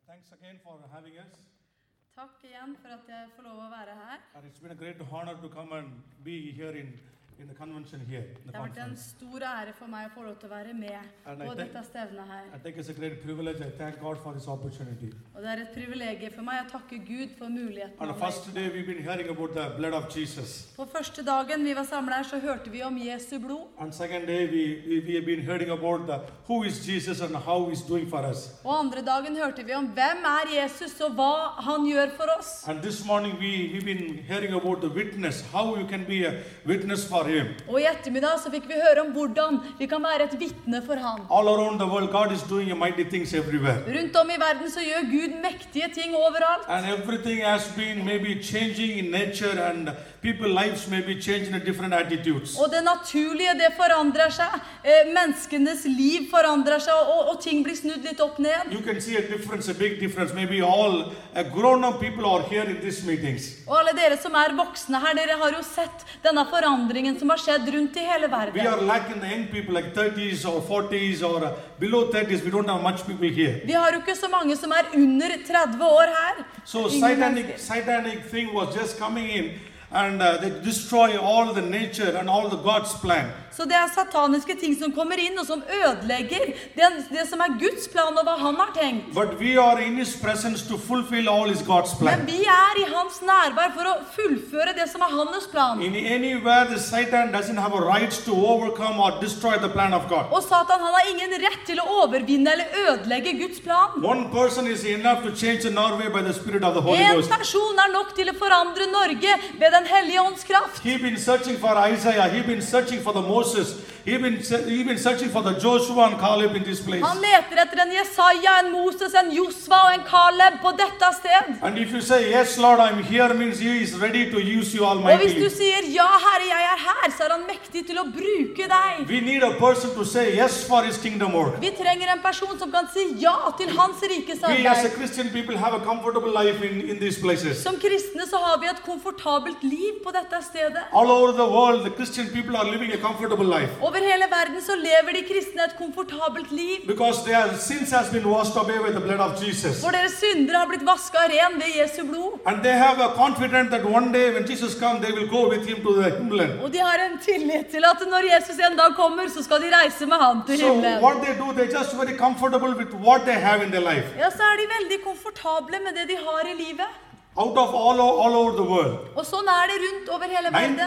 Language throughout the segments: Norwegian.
Thanks again for having us. Takk igjen for at jeg får lov å være her. And it's been a great honor to come and be here in the convention here. In the Det har vært en conference. stor ære for meg å få lov til å være med And på I dette stevnet her. I think it's a great privilege. I thank God for this opportunity. Og det er et privilegium for meg å takke Gud for muligheten. On the han har first gitt day, meg. we've been hearing about the blood of Jesus. På første dagen vi var samlet her, så hørte vi om Jesu blod. On second day, we have been hearing about who is Jesus and how he's doing for us. Og andre dagen hørte vi om hvem er Jesus og hva han gjør for oss. And this morning, we've been hearing about the witness, how you can be a witness for him. Og i ettermiddag så fikk vi høre om hvordan vi kan være et vitne for han. All around the world, God is doing mighty things everywhere. Rundt om i verden så gjør Gud mektige ting overalt. And everything has been maybe changing in nature, and people's lives may be changing in different attitudes. Og det naturlige, det forandrer seg. Menneskenes liv forandrer seg, og ting blir snudd litt opp ned. You can see a difference, a big difference. Maybe all grown-up people are here in these meetings. Og alle dere som er voksne her, dere har jo sett denne forandringen som har skjedd rundt i hele verden. We are lacking the young people like 30s or 40s or below 30s. We don't have much people here. Vi har jo ikke så mange som er under 30 år her. So Ingen mennesker. satanic thing was just coming in, and they destroy all the nature and all the God's plan. Så det er sataniske ting som kommer inn og som ødelegger det som er Guds plan og hva han har tenkt. But we are in his presence to fulfill all his God's Men plan. vi er i hans nærvær for å fullføre det som er hans plan. In anywhere the Satan doesn't have a right to overcome or destroy the plan of God. Og Satan, han har ingen rett til å overvinne eller ødelegge Guds plan. One person is enough to change Norway by the Spirit of the Holy En Ghost. person er nok til å forandre Norge ved den hellige ånds kraft. He's been searching for Isaiah. He's been searching for the Moses. He's been searching for the Joshua and Caleb in this place. Han leter etter en Jesaja, en Moses, en Josva og en Caleb på dette sted. And if you say, yes, Lord, I'm here, means he is ready to use you Og hvis du almightily. sier, ja, Herre, jeg er her, så er han mektig til å bruke deg. We need a person to say yes for his kingdom work. Vi trenger en person som kan si ja til hans rikes We as a arbeid. Christian people have a comfortable life in these places. Som kristne så har vi et komfortabelt liv på dette stedet. All over the world, the Christian people are living a comfortable life. Over hele verden så lever de kristne et komfortabelt liv. Because their sins has been washed away with the blood of Jesus. For deres syndere har blitt vasket ren ved Jesu blod. And they have a confidence that one day when Jesus comes, they will go with him to the himmelland. Og de har en tillit til at når Jesus en dag kommer, så skal de reise med han til So himmelen. what they do, they're just very comfortable with what they have in their life. Ja, så er de veldig komfortable med det de har i livet. Out of all over the world. Og sånn er det rundt over hele verden.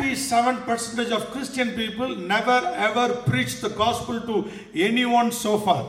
97% of Christian people never ever preach the gospel to anyone so far.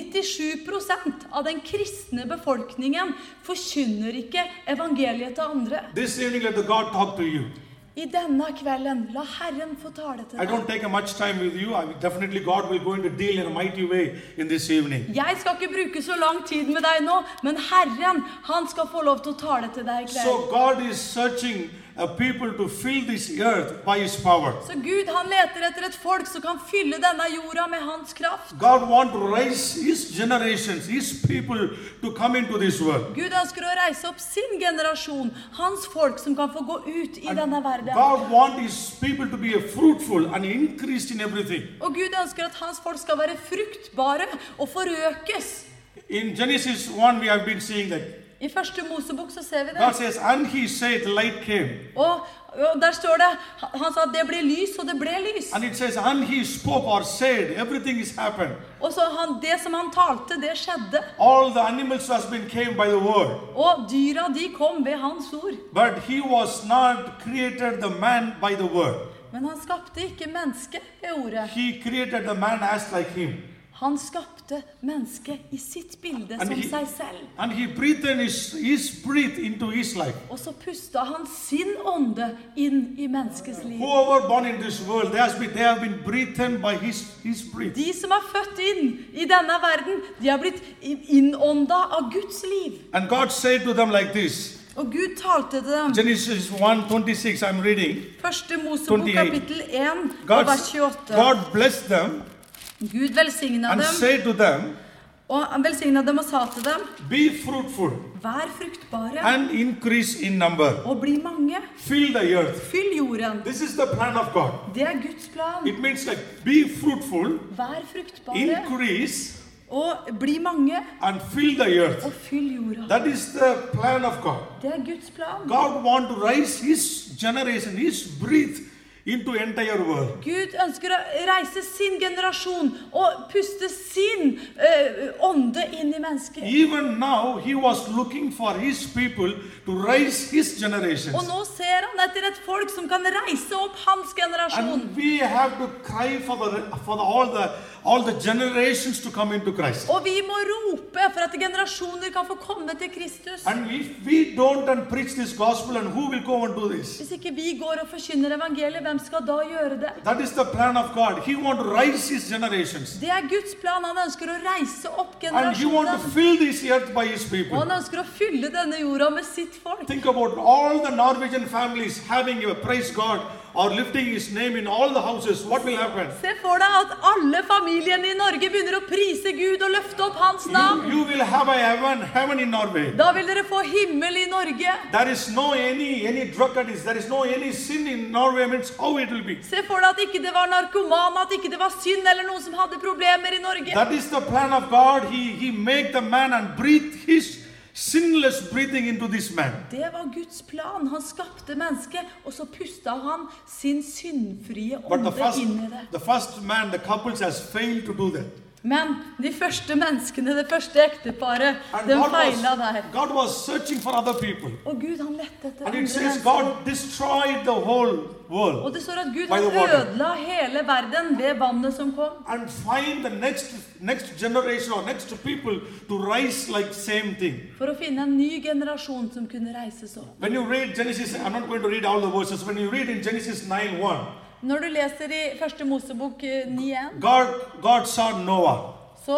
97% av den kristne befolkningen forkynner ikke evangeliet til andre. This evening let the God talk to you. I denne kvelden, la Herren få tale til I don't deg. take much time with you. Definitely God will go into deal in a mighty way in this evening. Jeg skal ikke bruke så lang tid med deg nå, men Herren, han skal få lov til å tale til deg i kveld. So God is searching a people to fill this earth by his power. Så Gud, han leter etter et folk som kan fylle denne jorda med hans kraft. God wants to raise his generations, his people to come into this world. Gud ønsker å reise opp sin generasjon, hans folk som kan få gå ut i denne verden. God wants his people to be fruitful and increased in everything. Og Gud ønsker at hans folk skal være fruktbare og forøkes. In Genesis 1 we have been seeing that I første Mosebok så ser vi God det. says, and he said, light came. Og der står det, han sa at det ble lys, og det ble lys. And it says, and he spoke or said, everything is happened. Og så det som han talte, det skjedde. All the animals has been came by the word. Og dyra, de kom ved hans ord. But he was not created the man by the word. Men han skapte ikke mennesket ved ordet. He created the man as like him. Han skapte mennesket i sitt bilde And som he- seg selv. And he breathed in his breath into his life. Og så pustet han sin ånde inn i menneskets liv. Whoever born in this world, they have been breathed in by his breath. De som er født inn i denne verden, de har blitt innåndet av Guds liv. And God said to them like this. Og Gud talte til dem. Genesis 1:26, I'm reading. Første Mosebok 28. kapittel 1 og vers 28. God blessed them Gud velsignet and dem, said to them, og han velsignet dem og sa til dem, be fruitful vær fruktbare and increase in number. og bli mange. Fill the earth. Fyll jorden. This is the plan of God. Det er Guds plan. It means like be fruitful, Vær fruktbare increase, Og bli mange and fill the earth. og fyll jorda. That is the plan of God. Det Guds plan. God wants to raise His generation, His breath into entire world. Gud ønsker å reise sin generasjon og puste sin ånde inn i mennesker. Even now, He was looking for His people to raise His generations. Og nå ser han etter et folk som kan reise opp hans generasjon. And we have to cry for all the generations to come into Christ. Og vi må rope for at generasjoner kan få komme til Kristus. And if we don't and preach this gospel, and who will go and do this? Hvis ikke vi går og forkynner evangeliet, hvem skal da gjøre det? That is the plan of God. He wants to raise His generations. Det Guds plan. Han ønsker å reise opp And He wants to generasjonen. fill this earth by His Og people. han ønsker å fylle denne jorda med sitt folk. Think about all the Norwegian families having a praise God or lifting His name in all the houses. What will happen? Se for deg at alle familiene i Norge begynner å prise Gud og løfte opp hans navn. You will have a heaven in Norway. Da vil dere få himmel i Norge. There is no any drug addicts. There is no any sin in Norway. Means how it will be. Se for deg at ikke det var narkoman, at ikke det var synd eller noen som hadde problemer i Norge. That is the plan of God. He make the man and breathe His sinless breathing into this man. Det var Guds plan. Han skapte mennesket, og så pusta han sin syndfrie But ånde inn i det. the first man, the couples has failed to do that. Men de første menneskene, det første ekteparet, And de feila der. God was searching for other people. Og Gud, han lette etter And andre it says mennesker. God destroyed the whole world. Og det står at Gud By han the water. ødela hele verden ved vannet som kom. And find the next generation or next people to rise like same thing. For å finne en ny generasjon som kunne reises opp. When you read Genesis, I'm not going to read all the verses. When you read in Genesis 9:1, Når du leser i første Mosebok 9:1, God saw Noah.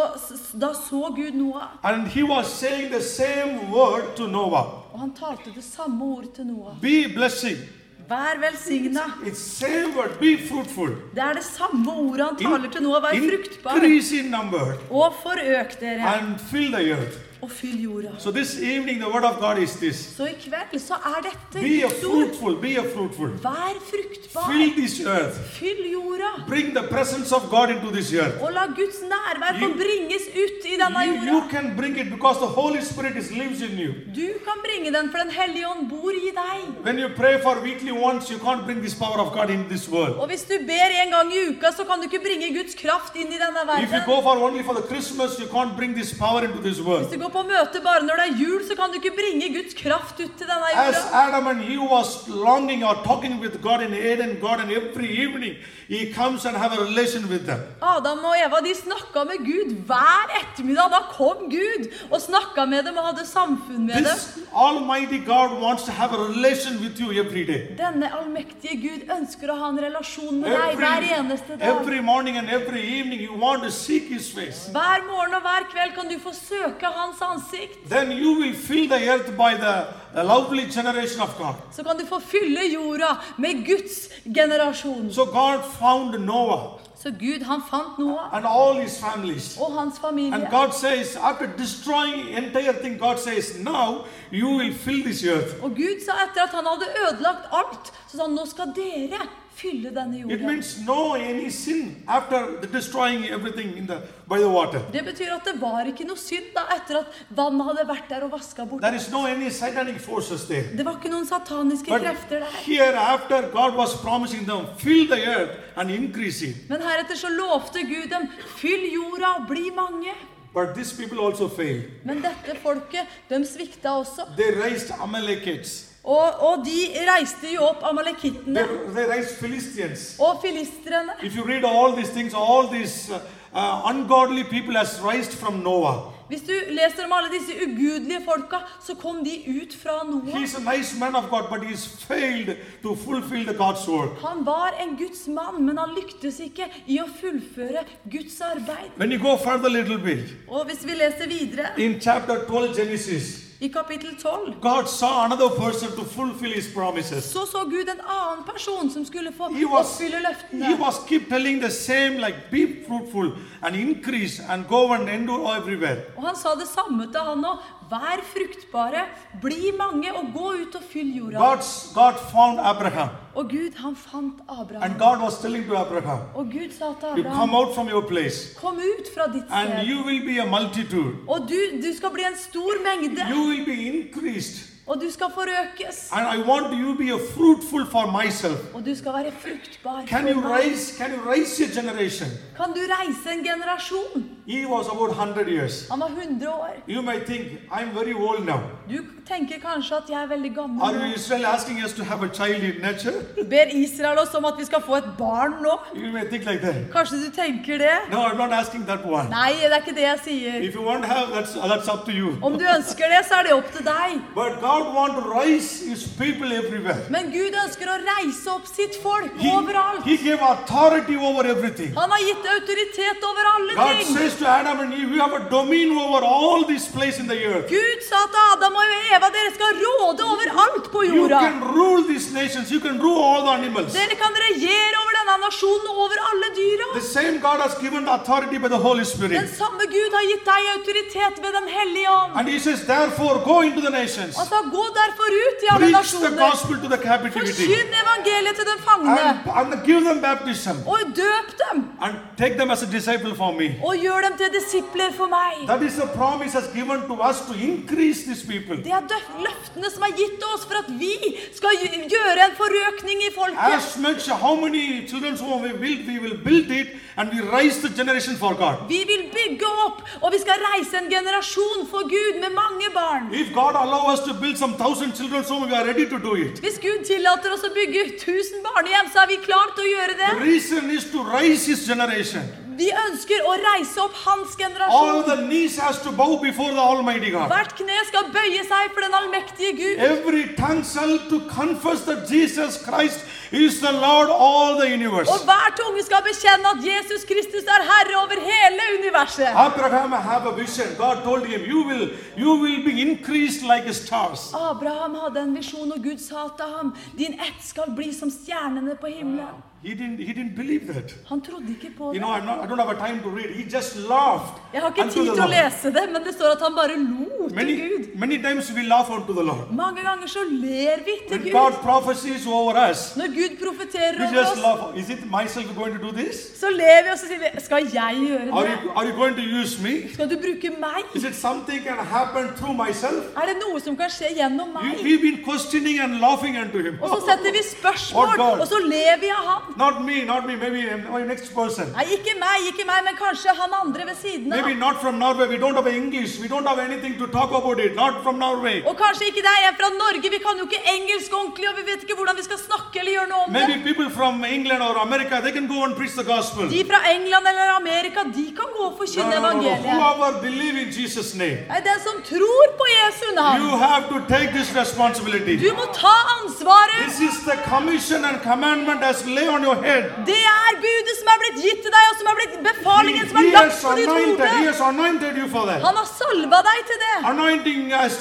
da så Gud Noah. And He was saying the same word to Noah. Og han talte det samme ord til Noah. Be blessing. Vær velsigna. It's same word. Be fruitful. Det det samme ordet han taler til Noah. Vær fruktbar. Increase in number. Og forøk dere. And fill the earth. Og fyll jorda. So this evening the word of God is this. Så i kveld så dette Be a Guds ord. fruitful. Be a fruitful. Vær fruktbar. Fill this earth. Fyll jorda. Bring the presence of God into this earth. Og la Guds nærvær få bringes ut i denne You jorda. can bring it because the Holy Spirit lives in you. Du kan bringe den, for den hellige ånd bor i deg. When you pray for weekly once, you can't bring this power of God in this world. Og hvis du ber en gang i uka, så kan du ikke bringe Guds kraft inn i denne If you verden. go for only for the Christmas, you can't bring this power into this Hvis world. du går på møte bare når det jul, så kan du ikke bringe Guds kraft ut til denne As jorda. Adam and Eve was longing or talking with God in Eden Garden every evening, He comes and have a relation with them. Adam og Eva, de snakket med Gud hver ettermiddag. Da kom Gud og snakket med dem og hadde samfunn med dem. This Almighty God wants to have a relation with you every day. Denne allmektige Gud ønsker å ha en relasjon med deg hver eneste dag. Every morning and every evening, you want to seek His face. Hver morgen og hver kveld kan du få søke hans ansikt. Then you will fill the earth by the lovely generation of God. Så kan du få fylle jorda med Guds generasjon. So God found Noah Så Gud, han fant Noah and all his families. og hans familie. And God says, after destroying entire thing, God says, now you will fill this earth. Og Gud sa etter at han hadde ødelagt alt, så sa han, nå skal dere fylle denne It jorda. means no any sin after the destroying everything by the water. Det betyr at det var ikke noe synd da, etter at vannet hadde vært der og vasket bort. There is no any satanic forces there. Det var ikke noen sataniske But krefter der. here after God was promising them, fill the earth and increase it. Men heretter så lovte Gud dem, fyll jorda og bli mange. But these people also failed. Men dette folket, de svikta også. They raised Amalekites. Og de reiste jo opp amalekittene They raised Philistines. og filistrene. If you read all these things, all these ungodly people has raised from Noah. Hvis du leser om alle disse ugudelige folka, så kom de ut fra Noah. He's a nice man of God, but he's failed to fulfill the God's work. Han var en Guds mann, men han lyktes ikke i å fullføre Guds arbeid. When you go further a little bit, Og hvis vi leser videre, in chapter 12 Genesis, i kapittel 12, God saw another person to fulfill his promises. så Gud en annen person som skulle få He oppfylle he løftene. was keep telling the same, like be fruitful and increase and go and endure everywhere. Og han sa det samme til han også. vær fruktbare, bli mange og gå ut og fyll jorda. God found Abraham. Og Gud, han fant Abraham. And God was telling to Abraham, Og Gud sa til you come Abraham, out from your place kom ut fra ditt and sted. you will be a multitude. Og du skal bli en stor mengde. You will be increased. Og du skal forøkes. And I want you to be a fruitful for myself. Og du skal være fruktbar Can for you meg. raise your generation? Kan du reise en generasjon? He was about 100 years. Han var 100 år. You may think, I'm very old now. Du tenker kanskje at jeg er veldig gammel Are nå. Israel asking us to have a child in nature? Ber Israel oss om at vi skal få et barn nå? You may think like that. Kanskje du tenker det? No, I'm not asking that one. Nei, det er ikke det jeg sier. If you want to have, that's up to you. Om du ønsker det, så er det opp til deg. But God wants to raise His people everywhere. Men Gud ønsker å reise opp sitt folk overalt. He gave authority over everything. Han har gitt autoritet over alle God ting. says to Adam and Eve, you have a dominion over all these places in the earth. Gud sa til Adam og Eva, dere skal råde over alt på You jorda. can rule these nations. You can rule all the animals. Dere kan regjere over denne nasjonen og over alle dyra. The same God has given the authority by the Holy Den Spirit. samme Gud har gitt deg autoritet ved den hellige ånd. And He says, therefore, go into the nations. Altså, gå derfor ut i alle Preach the nasjoner. gospel to the captivity. Forsyn evangeliet til den fangne. And give them baptism. Og døp dem. And take them as a disciple for me. Og gjør dem til disipler for meg. That is the promise has given to us to increase these people. Det er løftene som er gitt oss for at vi skal gjøre en forøkning i folket. As much how many children's home we will build it and we raise the generation for God. Vi vil bygge opp, og vi skal reise en generasjon for Gud med mange barn. If God allow us to build some 1,000 children's home, we are ready to do it. Hvis Gud tillater oss å bygge 1000 barnehjem, så er vi klare til å gjøre The det. reason is to raise His generation. Vi ønsker å reise opp hans All generasjon. the knees has to bow before the Almighty God. Hvert kne skal bøye seg for den allmektige Gud. Every tongue shall to confess that Jesus Christ is the Lord all the universe. Og hver tunge skal bekjenne at Jesus Kristus er herre over hele universet. Abraham have a vision. God told him, you will be increased like stars. Abraham hadde en visjon, og Gud sa til ham, din ett skal bli som stjernene på himmelen. He didn't believe that. Han trodde ikke på You det. know, I don't have a time to read. He just laughed. Jeg har ikke unto tid the til å Lord. lese det, men det står at han bare lo til Gud. Many times we laugh unto the Lord. Mange ganger så ler vi til When Gud. God prophesies over us, Når Gud profeterer we over just oss, laugh. Is it myself going to do this? så ler vi og så sier vi, skal jeg gjøre Are det? you going to use me? Skal du bruke meg? Is it something can happen through myself? Er det noe som kan skje gjennom meg? We've been questioning and laughing unto him. Og så setter vi Oh, spørsmål, God. og så ler vi av ham. Not me, maybe my next person. Nei, ikke meg, men kanskje han andre ved siden av. Maybe not from Norway. We don't have English. We don't have anything to talk about it. Not from Norway. Og kanskje ikke det er en fra Norge, vi kan jo ikke engelsk ordentlig, og vi vet ikke hvordan vi skal snakke eller gjøre noe om Maybe det. people from England or America, they can go and preach the gospel. De fra England eller Amerika, de kan gå og forkynne evangeliet. Whoever believe in Jesus' name, Nei, den som tror på Jesu you navn, have to take this responsibility. du må ta ansvaret. This is the commission and commandment as lay on your head. Det er budet som er blitt gitt til deg, og som er blitt befalingen som er He lagt has på ditt anointed. He hode. has anointed you for that. Han har salva deg til det. Anointing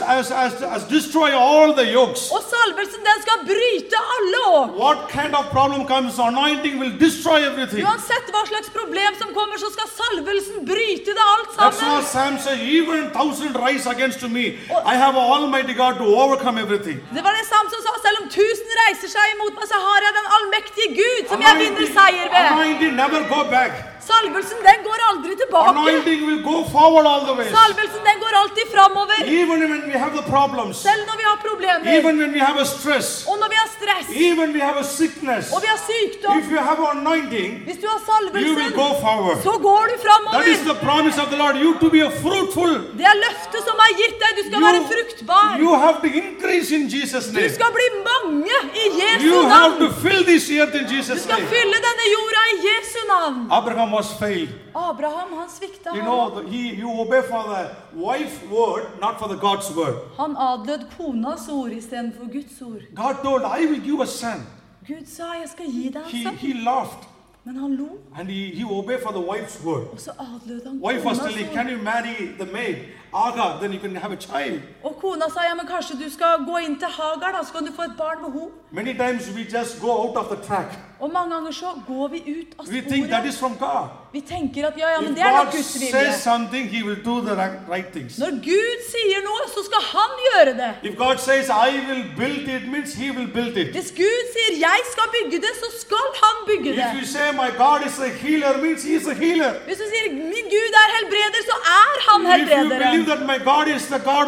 as destroy all the yokes. Og salvelsen, den skal bryte alle år. What kind of problem comes? Anointing will destroy everything. Uansett hva slags problem som kommer, så skal salvelsen bryte det alt That's sammen. why Sam said, even 1,000 rise against me, I have Almighty God to overcome everything. Det var det Samson sa, selv om 1000 reiser seg imot meg, så har jeg den allmektige Gud som jeg vinner seier ved. Anointing never go back. Salvelsen, den går aldri tilbake. Anointing will go forward all the way. Salvelsen, den går alltid framover. Even when we have the problems, Selv når vi har problemer, even when we have a stress, og når vi har stress, even we have a sickness, og vi har sykdom. if you have anointing, Hvis du har you will go salvelsen, forward. så går du That framover. is the promise of the Lord. You to be a fruitful. Det er løftet som er gitt deg. Du skal være fruktbar. You have to increase in Jesus' Du name. skal bli mange i Jesu You have to navn. fill this earth in Du Jesus' skal name. fylle denne jorda i Jesu navn. Abraham was failed. Abraham, han svikta You ham. know, he obeyed for the wife's word, not for the God's word. Han adlød konas ord istedenfor Guds ord. God told, I will give a son. Gud sa, jeg skal gi deg en sønn. He laughed Men han lo, and he obeyed for the wife's word. og så adlød han Wife was konas telling, ord. can you marry the maid? Agar, then you can have a child. Og kona sa, ja, men kanskje du skal gå inn til Hagar da, så kan du få et barn med henne. Many times we just go out of the track. Og mange ganger så går vi ut av We think that sporet. is from God. Vi tenker at ja, men If det er nok God Guds vilje. says something, He will do the right things. Når Gud sier noe, så skal han gjøre det. If God says, I will build it, means He will build it. Hvis Gud sier, jeg skal bygge det, så skal han bygge If you det. say, my God is a healer, means He is a healer. Hvis du sier, min Gud er helbreder, så er han If you believe helbrederen. that my God is the God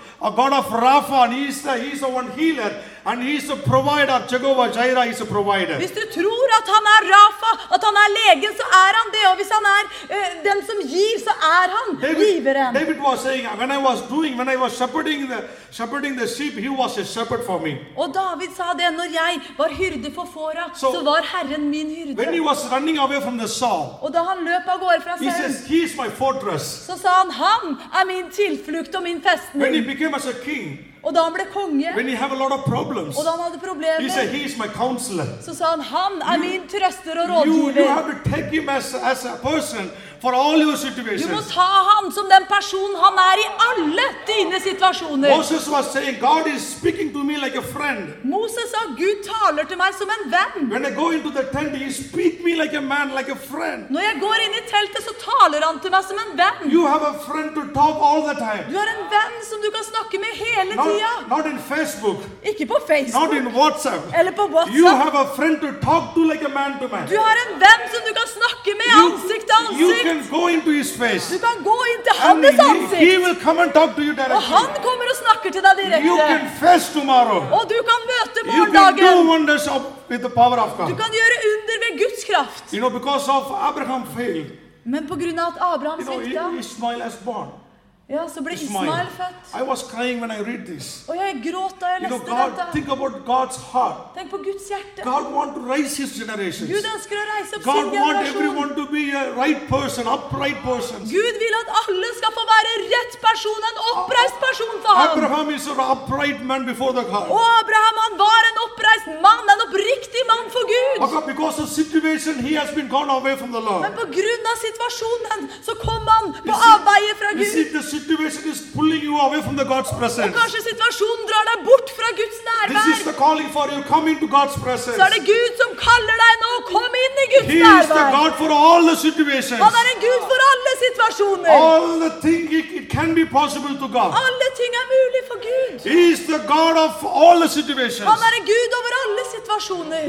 of Rapha, and He's the one healer, and He's a provider, Jehovah Jireh is a provider. Hvis du tror at han er Rafa, at han er legen, så er han det. Og hvis han er den som gir, så er han giveren. David was saying, when I was shepherding the sheep, he was a shepherd for me. Og David sa det, når jeg var hyrde for fåra, så var Herren min When he hyrde. was running away from the Saul, Og da han løp av gårde fra he sauen, says, he is my fortress. så sa han er min tilflukt og min When he festning. became as a king, Og da han ble konge, when he have a lot of problems, og da han hadde he said, problemer, he is my counselor. så sa han er min trøster og You rådgiver. have to take him as a person for all your Du må situations. ta han som den personen han er i alle dine situasjoner. Moses was saying, God is speaking to me like a friend. Moses sa, Gud taler til meg som en venn. When I go into the tent, he speak me like a man, like a friend. Når jeg går inn i teltet, så taler han til meg som en venn. You have a friend to talk all the time. Du har en venn som du kan snakke med hele tida. Not in Facebook, Ikke på not Facebook in WhatsApp. eller på You WhatsApp. have a friend to talk to like a man to man. Du har en venn som du kan snakke med ansikt til You ansikt. can go into his face. Du kan gå inn til And hans he ansikt, will come and talk to you og directly. han kommer og snakker til deg You direkte. can fast tomorrow. Og du kan møte You can do morgendagen. wonders with the power of Du God. kan gjøre under ved Guds kraft. You know, because of Abraham failed, Men på grunn av at Abraham svikta, Ishmael has born. ja, så ble Ismael født. I was crying when I read this. Og jeg gråt da jeg You know, leste God, dette. think about God's heart. Tenk på Guds hjerte. God wants to raise his generations. Gud ønsker å reise opp God sin wants generasjon. everyone to be a right person, upright person. Gud vil at alle skal få være rett person, en oppreist person for ham. Abraham is an upright man before the God. Og Abraham, han var en oppreist mann, en oppriktig mann for Gud. Because of situation, he has been gone away from the Lord. Men på grunn av situasjonen, så kom han på avveie fra You see, Gud. the situation is pulling you away from the God's Og presence. kanskje situasjonen drar deg bort fra Guds This is nærvær. the calling for you. Come into God's presence. Så er det Gud som kaller deg nå. Kom inn i Guds He is the nærvær. God for all the situations. Han er en Gud for alle situasjoner. All the things it can be possible to God. Alle ting er mulig for Gud. He is the God of all the situations. Han er en Gud over alle situasjoner.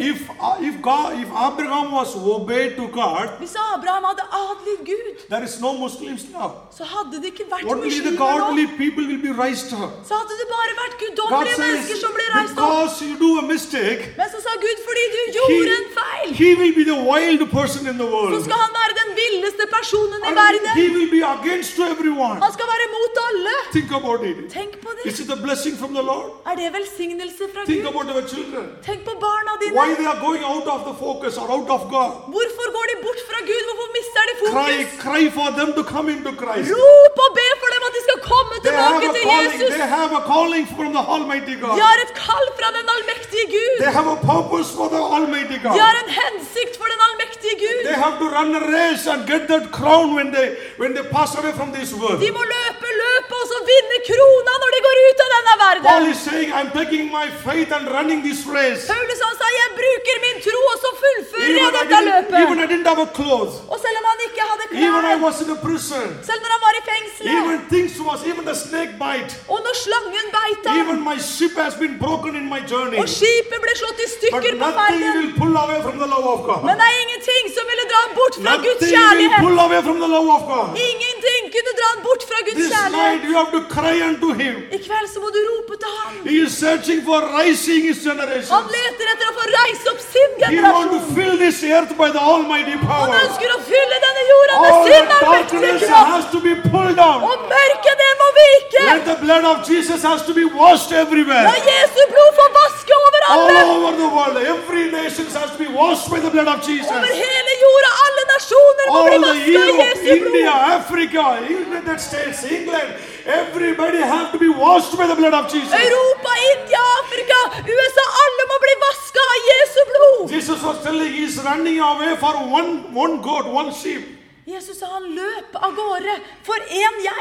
If Abraham was obeyed to God, Hvis Abraham hadde adlydt Gud, there is no Muslims now. så hadde det ikke vært Only the muslimer godly nå. people will be raised up. Så hadde det bare vært God guddommelige says, mennesker som ble reist opp. because you do a mistake, Men så sa Gud, fordi du gjorde en feil, he will be the wild person in the så world. skal han være den villeste personen i And verden. he will be against everyone. Han skal være mot alle. Think about it. Tenk på Is det. it a blessing from the Lord? Er det velsignelse fra Think Gud? about our children. Tenk på barna dine. Why they are going out of the focus or out of God. Hvorfor går de bort fra Gud? Hvorfor mister de Cry, fokus? cry for them to come into Christ. Rop og be for dem at de skal komme They have tilbake a til calling. Jesus. They have a calling from the Almighty De God. har et kall fra den allmektige Gud. They have a purpose for the Almighty De har God. en hensikt for den allmektige Gud. They have to run a race and get that crown when they pass away from this world. De må løpe løpet og så vinne krona når de går ut av denne Paul verden. is saying, I'm taking my faith and running this race. Paulus han sa, jeg bruker min tro og så fullfører jeg dette Even løpet. I didn't have a clothes. Og selv om han ikke hadde Even I klær, was in a prison. selv når han var i fengselet, Even the snake bite. og når slangen beit Even ham, my ship has been broken in my journey. og skipet ble slått i But stykker på nothing ferden, will pull away from the love of God. men det er ingenting som ville dra ham bort fra Guds Nothing will kjærlighet. pull away from the love of God. Ingenting kunne dra ham bort fra Guds This night kjærlighet. you have to cry unto him. I kveld så må du rope til ham. He is searching for rising his generation. Han leter etter å få reise opp sin He wants to generasjon. fill this earth by the Almighty Han power. ønsker å fylle denne jorda med All sin the allmektige darkness kraft. has to be pulled down. Og mørket det må vike. Let the blood of Jesus has to be washed everywhere. La Jesu blod få vaske over All alle. over the world. Every nation has to be washed by the blood of Jesus. Over hele jorda, alle nasjoner må All bli the vasket i Europe, Jesu India, blod. Africa, United States, England, everybody have to be washed by the blood of Jesus. Europa, India, Afrika, USA, alle må bli vasket av Jesu blod. Jesus was telling he's running away for one goat, one sheep. Jesus sa han løp av gårde for en geit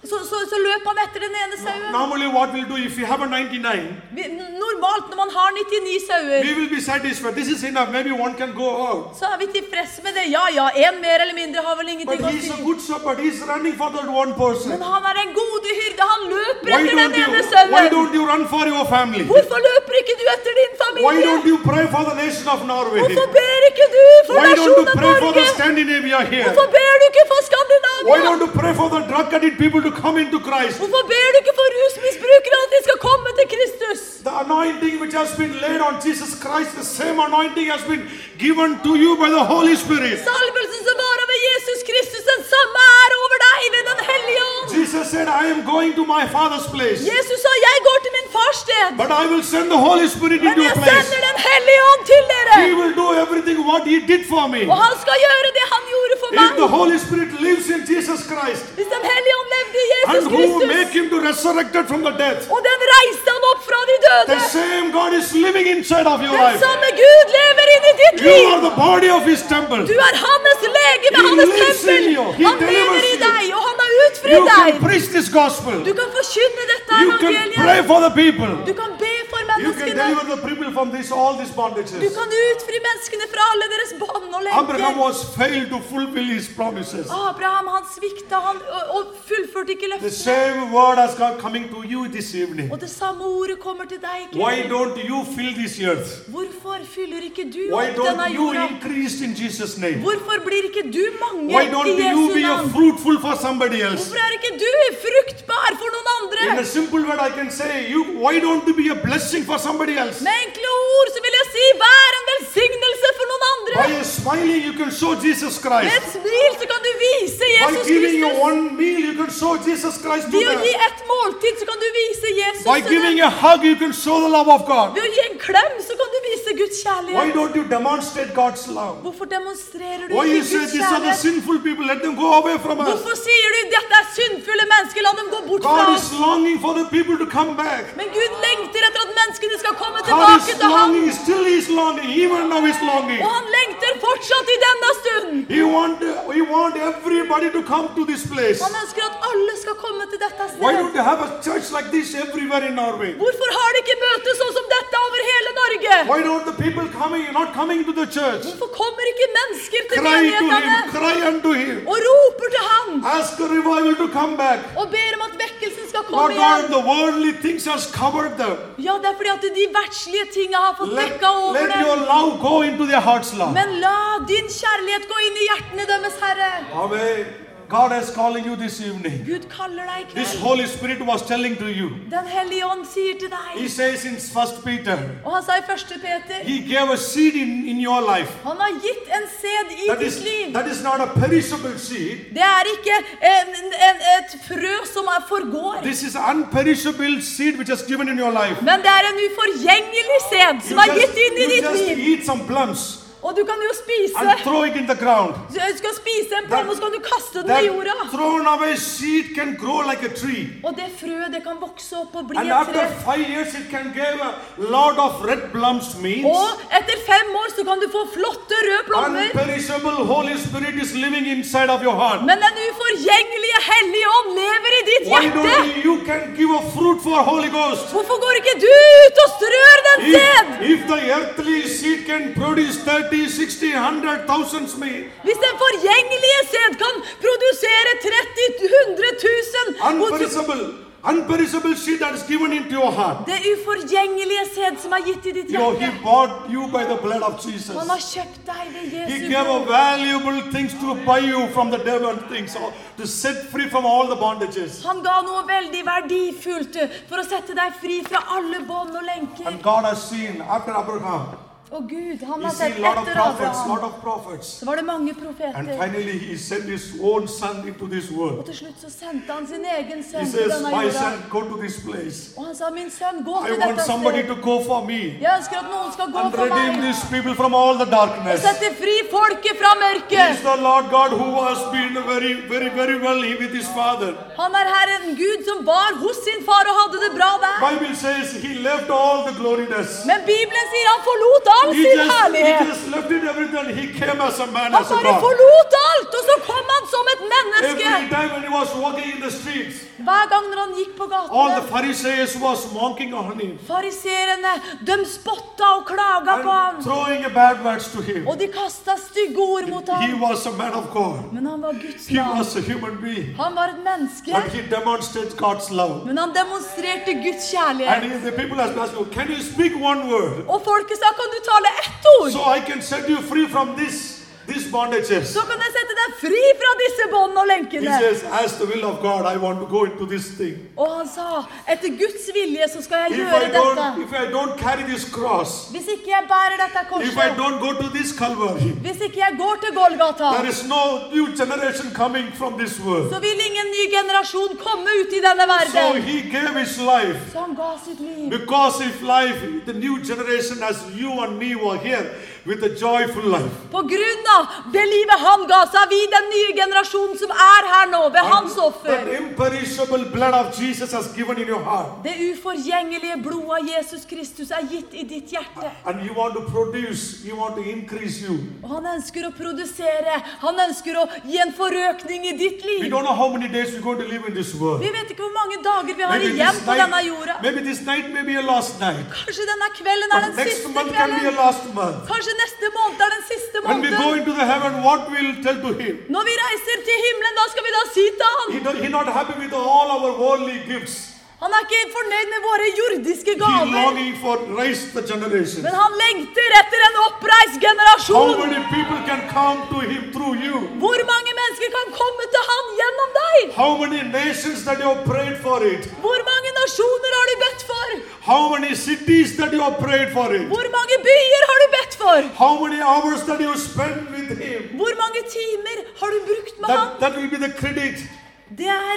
Så løp han etter den ene sauen. Normally what we'll do if we have a 99, Normalt når man har 99 sauer, we will be satisfied. This is enough. Maybe one can go out. så vi tilfreds med det. Ja, en mer eller mindre har vel But ingenting å he's a si. good shepherd. He's running for that one person. Men han en gode hyrde, han løper Why etter den don't ene you? Why sauen. don't you run for your family? Hvorfor løper ikke du etter din Why familie? don't you pray for the nation of Norway? Hvorfor ber ikke du for Why don't you nasjonen pray for the Norge? Scandinavia here? Hvorfor ber du ikke for Why Skandinavia? don't you pray for the drug addict people to come into Christ? Hvorfor ber du ikke for rusmisbrukere at de skal komme til Kristus? The anointing which has been laid on Jesus Christ, the same anointing has been given to you by the Holy Spirit. Salvelsen som var over Jesus Kristus, den samme over deg ved den hellige ånd. Jesus said, I am going to my Father's place, Jesus sa, jeg går til min fars sted, but I will send the Holy Spirit men into a jeg place. sender den hellige ånd til dere. He will do everything what He did for me. Og han skal gjøre det han gjorde for If the meg. Holy Spirit lives in Jesus Christ, Hvis den hellige ånd levde i and Jesus who make Kristus, Him to resurrected from the death, og den reiste han opp fra de døde, the same God is living inside of your den life. samme Gud lever inn i ditt You liv. are the body of His temple. Du hans legeme, He hans lives in tempel. you. He Han lever delivers i you. deg, og han har You utfridd can deg. preach this gospel. Du kan forkynne dette You can pray evangeliet. for the people. Du kan be for You can menneskene. deliver the people from all these Du bondages. kan utfri menneskene fra alle deres bånd og Abraham lenker. was failed to fulfill his promises. Abraham, han svikta og fullførte ikke The løftene. same word has got coming to you this evening. Og det samme ordet kommer til deg i Why kveld. don't you fill this earth? Hvorfor fyller ikke du Why opp denne don't you jorda? increase in Jesus' name? Hvorfor blir ikke du mange Why i don't you Jesu be a navn? fruitful for somebody else? Hvorfor ikke du fruktbar for noen In a andre? simple word I can say, why don't you be a blessing for somebody else? Med enkle ord så vil jeg si, vær en velsignelse for noen andre. By smiling you can show Jesus Med Christ. et smil så kan du vise By Jesus giving you Kristus. one meal you can show Jesus Christ to Ved å gi them. et måltid så kan du vise Jesus By til giving dem. a hug you can show the love of God. Ved å gi en klem så kan du vise Guds Why kjærlighet. don't you demonstrate God's love? Hvorfor demonstrerer du Why you ikke say Guds these are the kjærlighet? sinful people, let them go away from us. Hvorfor sier du dette syndfulle mennesker, la dem gå bort fra God oss? is longing for the people to come back. Men Gud lengter etter at menneskene skal komme God tilbake is til ham. longing, still He is longing, even now He's longing. Og han lengter fortsatt i denne stund. He want everybody to come to this place. Han ønsker at alle skal komme til dette Why don't stedet. you have a church like this everywhere in Norway? Hvorfor har de ikke møte sånn som dette over hele Norge? Why don't the people not coming to the church? Hvorfor kommer ikke mennesker til Cry to menighetene Him, cry unto Him. og roper til ham Ask a revival to come back. og ber om at vekkelsen skal Lord komme God, igjen? the worldly things has covered them. Ja, det er fordi at de verdslige tingene har fått dekka over Let your dem. love go into their hearts, Lord. Men la din kjærlighet gå inn i hjertene deres, Herre. Amen. God is calling you this evening. Gud kaller deg i This kveld. Holy Spirit was telling to you. Den hellige ånd sier til He deg, says in 1 Peter, og han sa i 1. Peter, He gave a seed in your life. han har gitt en sæd i ditt liv. That is not a perishable seed. Det er ikke et frø som forgår, This is unperishable seed which is given in your life. men det er en uforgjengelig sæd som er gitt inn i you ditt just liv. eat some plums Og du kan jo spise, and throw it in the ground. du skal spise en plomme, og så kan du kaste den i That jorda. thrown away seed can grow like a tree. Og det frøet, det kan vokse opp og bli And et after tre. 5 years it can give a lot of red plums means Og etter 5 år så kan du få flotte røde plommer. unperishable Holy Spirit is living inside of your heart. Men den uforgjengelige hellige ånd lever i ditt Why hjerte. don't you can give a fruit for Holy Ghost? Hvorfor går ikke du ut og strør den sæd? If the earthly seed can produce 30, 60, 100,000 meat, Hvis den forgjengelige sæd kan produsere 30 100 000, unperishable seed that is given into your heart. det uforgjengelige sæd som er gitt i ditt He hjerte. bought you by the blood of Jesus. Han har kjøpt deg ved He Jesu gave a blod. valuable things to buy you from the devil and things, or to set free from all the bondages. Han ga noe veldig verdifullt for å sette deg fri fra alle bånd og lenker. And God has seen after Abraham, Og Gud, han He har seen sett lot of etter prophets, Abraham. lot of prophets. Så var det mange And profeter. finally He sent His own son into this Og world. til slutt så sendte han sin egen He sønn til says, denne my jorda. son, go to this place. Og han sa, min sønn, gå I til want dette somebody stedet. to go for me Jeg ønsker at noen skal gå and for redeem meg. these people from all the Og darkness. sette fri folket fra He mørket. is the Lord God who has been very, very, very well with His Father. Han er Herren Gud som var hos sin far og hadde det bra der. Bible says He left all the gloriness. Men Bibelen sier han forlot all He sin herlighet. just left it everything. He came as a man, Han as a bare God. forlot alt, og så kom han som et et menneske. Every time when he was walking in the streets, Hver gang når han gikk på all the gatene, Pharisees was mocking on him fariserene, de spotta og klaga på and ham. throwing bad words to him. Og de kasta stygge ord mot He ham. was a man of God. Men han var Guds He lam. was a human being. Han var et menneske. But he demonstrated God's love. Men han demonstrerte Guds And kjærlighet. the people asked him, can you speak one word Og folket sa, kan du tale ett ord? so I can set you free from these bondages? Så kan jeg sette deg fri fra disse bånd og He lenkene. says, as the will of God, I want to go into this thing. Og han sa, etter Guds vilje så skal jeg If gjøre dette. if I don't carry this cross, Hvis ikke jeg bærer dette if I korset, don't go to this Calvary, hvis ikke jeg går til Golgata, there is no new generation coming from this world. så vil ingen ny generasjon komme ut i denne So verden. he gave his life. Så han ga sitt liv. Because if life, the new generation as you and me were here with a joyful life. På grunn av det livet han ga, så er vi den nye generasjonen som er her nå ved hans That offer. imperishable blood of Jesus has given in your heart. Det uforgjengelige blodet av Jesus Kristus er gitt i ditt hjerte. And you want to produce, you want to increase you. Og han ønsker å produsere, han ønsker å gi en forøkning i ditt We liv. don't know how many days we're going to live in this world. Vi vet ikke hvor mange dager vi har igjen på denne jorda. maybe this night may be a last night. Kanskje denne kvelden er But den next siste month can be a kvelden. last month. Kanskje neste måned er den siste When we go måneden. into the heaven, what we'll tell to him? Når vi reiser til himmelen, da skal vi da si til han. He's not happy with all our worldly gifts. Han er ikke fornøyd med våre jordiske He's gaver. longing for raise the generation. Men han lengter etter en oppreist How generasjon. many people can come to him through you? Hvor mange mennesker kan komme til han gjennom deg? How many nations that you have prayed for it? Hvor mange nasjoner har du bedt for? How many cities that you have prayed for it? Hvor mange byer har du bedt for? How many hours that you spend with him? Hvor mange timer har du brukt med han? That will be the credit. Det er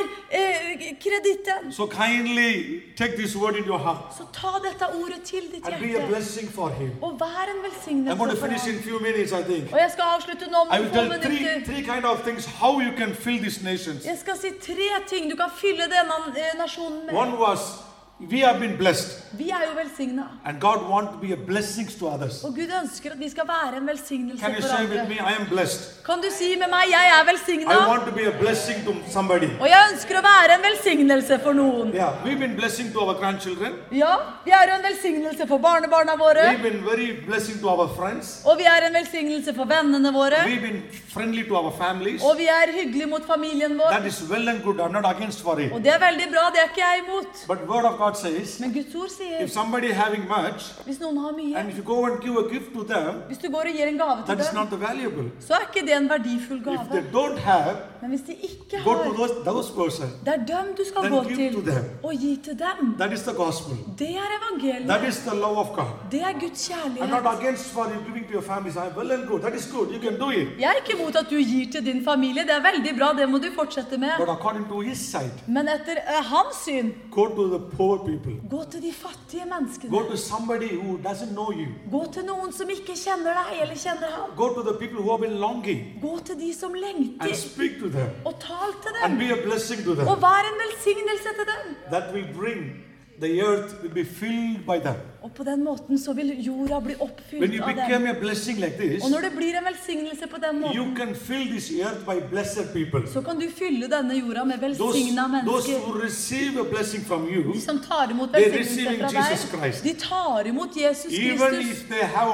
kreditten. So kindly take this word in your heart Så ta dette ordet til ditt and be a hjerte. blessing for him. Og vær en I'm going to velsignelse for finish in ham. few minutes, I think. Og jeg skal avslutte nå om I will noen få tell minutter. three kind of things how you can fill these nations. Jeg skal si 3 ting du kan fylle denne nasjonen med. One was we have been blessed, Vi er jo velsignet. and God wants to be a blessing to others. Og Gud ønsker at vi skal være en velsignelse Can you for say with andre. me, I am blessed? Kan du si med meg, jeg er I velsignet? want to be a blessing to somebody. Og jeg ønsker å være en velsignelse for noen. Yeah, we've been blessing to our grandchildren. Ja, vi er jo en velsignelse for barnebarna våre. We've been very blessing to our friends. Og vi er en velsignelse for vennene våre. We've been friendly to our families. Og vi er hyggelige mot familien vår. That is well and good. I'm not against for it. Og det er veldig bra, det er ikke jeg imot. But word of God says, Men Guds ord if sier, somebody having much, hvis noen har and mye, if you go and give a gift to them, hvis du går og gir en gave til that is dem, not the valuable. så er ikke det en verdifull If they gave. don't have, Men hvis de ikke go to har, those person. det er dem du skal Then gå give til to them. og gi til dem. That is the gospel. Det er That evangeliet. is the love of God. Det er Guds I'm not kjærlighet. against for you giving to your families. I'm well and good. That is good. You can do it. Jeg er ikke imot at du gir til din familie. Det er veldig bra, det må du fortsette med. But according to his side, Men etter hans syn, go to the poor people. gå til de fattige menneskene. Go to somebody who doesn't know you. Gå til noen som ikke kjenner deg eller kjenner ham. Go to the people who have been longing Gå til de som and lengter, speak to them og tal til and dem. be a blessing to Og them. vær en velsignelse til dem. That will bring the earth will be filled by them. Og på den måten så vil jorda bli When oppfylt you av dem. become a blessing like this, Og når det blir en velsignelse på den you måten, can fill this earth by blessed people. så kan du fylle denne jorda med Those velsigna who mennesker. receive a blessing from you, De som tar imot They're velsignelse receiving fra Jesus deg, Christ. de tar imot Jesus even Kristus. if they have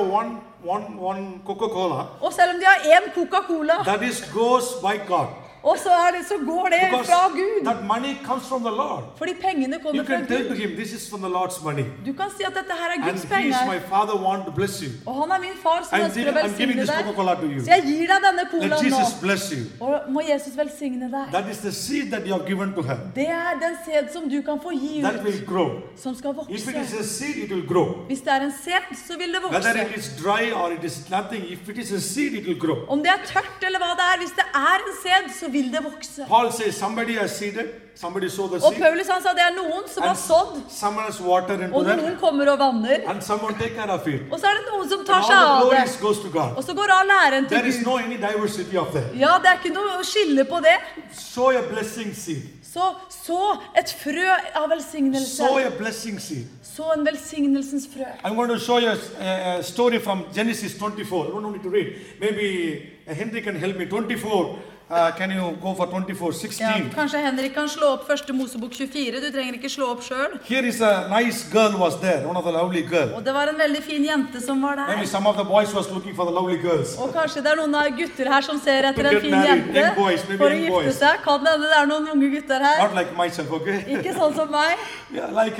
one Coca-Cola, Og selv om de har én Coca-Cola, that is goes by God. og så går det Because fra Gud. that money comes from the Lord. Fordi pengene You kommer fra can tell to Gud. him, this is from the Lord's money. Du kan si at dette her er And Guds he is my penger. father want to bless you. Og han er min far som ønsker å I'm giving velsigne this deg. Coca-Cola to you. Så jeg gir deg denne Let colaen Jesus nå. bless you. Og må Jesus velsigne deg. That is the seed that you have given to her. Det er den sæd som du kan få gi That ut, will grow. som skal If it is vokse. a seed, it will grow. Hvis det er en sæd, så vil det Whether vokse. it is dry or it is nothing, if it is a seed, it will grow. Om det er tørt eller hva det er, hvis det er en sæd, så vil det vokse. Paul says somebody has seeded, somebody sow the Og seed, Paulus han sa det er noen som har sådd, someone has water into og them, noen kommer og vanner, and someone take care of it. og så er det noen som And tar seg all the av glories det. goes to God. Og så går all æren til There is Gud. no any diversity of that. Ja, det er ikke noe å skille på det. Sow a blessing seed. Så et frø av velsignelse. Sow a blessing seed. Så en velsignelsens frø. I'm going to show you a story from Genesis 24. I don't need to read. Maybe Henry can help me. 24. Can you go for 24:16? Kanskje Henrik kan slå opp første Mosebok 24. Du trenger ikke slå opp selv. Here is a nice girl was there, one of the lovely girls. Og det var en veldig fin jente som var Maybe der. some of the boys was looking for the lovely girls. Og kanskje det er noen av gutter her som ser etter To en get fin married, jente young boys, maybe for å young gifte boys. seg. Kan det hende det er noen unge gutter her? Not like myself, okay? Ikke sånn som meg. Yeah, like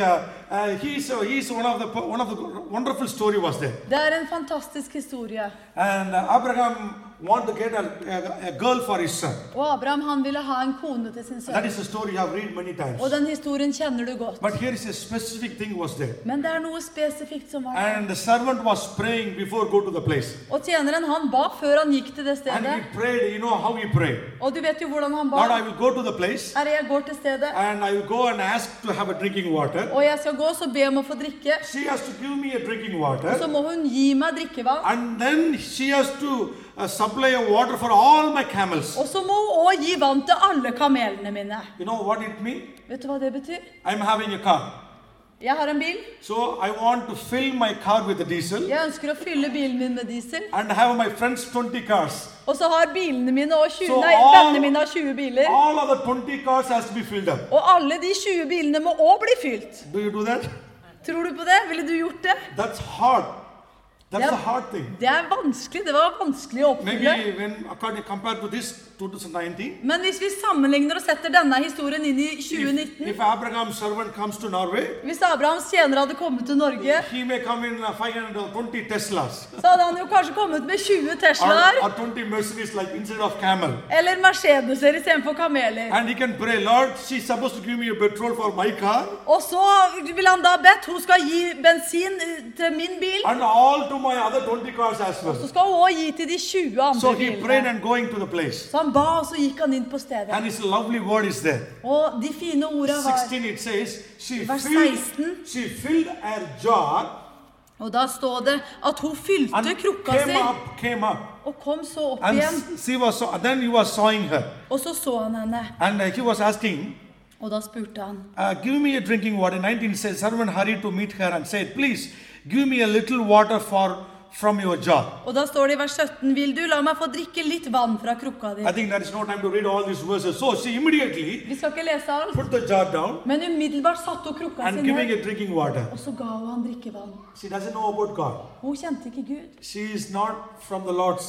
he's one of the wonderful story was there. Det er en fantastisk historie. And Abraham wanted to get a girl for his son. Og Abraham han ville ha en kone til sin That sønn. is a story you have read many times. Og den historien kjenner du godt. But here is a specific thing was there. Men det er noe spesifikt som var der. And the servant was praying before go to the place. Og tjeneren han ba før han gikk til det And stedet. he prayed, you know how he prayed. Og du vet jo hvordan han Lord, I ba. will go to the place Herre, jeg går til stedet. and I will go and ask to have a drinking water. Og jeg skal gå og be om å få drikke. She has to give me a drinking Og så water. må hun gi meg drikkevann. And then she has to supply a water for all my camels. Og så må hun også gi vann til alle kamelene mine. You know what it means? Vet du hva det betyr? I'm having a car. Jeg har en bil. So I want to fill my car with the diesel Jeg ønsker å fylle bilen min med diesel. and have my friends 20 cars. Og så har bilene mine og 20, Så nei, vennene mine har 20 biler. All of the 20 cars has to be filled up. Og alle de 20 bilene må også bli fylt. Do you do that? Tror du på det? Ville du gjort det? That's hard. That's Yeah. a hard thing. Det er vanskelig. Det var vanskelig å Maybe oppfylle. when compared to this 2019, Men hvis vi sammenligner og setter denne historien inn i 2019, if Abraham's servant comes to Norway, hvis Abrahams tjener hadde kommet til Norge, he may come in 520 Teslas så hadde han jo kanskje kommet med 20 Teslaer, or 20 Mercedes like instead of camel. eller Mercedeser istedenfor kameler. And he can pray, Lord, she's supposed to give me a petrol for my car Og så vil han da bedt hun skal gi bensin til min bil, and all to my other 20 cars as well. så skal hun også gi til de 20 So andre he prayed bilene. and going to the place. Så han ba, og så gikk han inn på stedet. And his lovely word is there. Og de fine ordene var, 16 it says, Vers 16. she filled her jar og da står det at hun and fylte krukka si, came up. og kom så opp And igjen, then he was sawing her. og så han henne. And he was asking, Og da spurte han, give me a drinking water. 19 says, servant hurried to meet her and said, please, give me a little water from your jar. og da står det i vers 17, vil du la meg få drikke litt vann fra krukka di? I think there is no time to read all these verses. So she immediately Vi skal ikke lese alt, put the jar down men umiddelbart satte hun krukka and si giving ned, a drinking water. og så ga hun han drikkevann. She doesn't know about God. Hun kjente ikke Gud. She is not from the Lord's.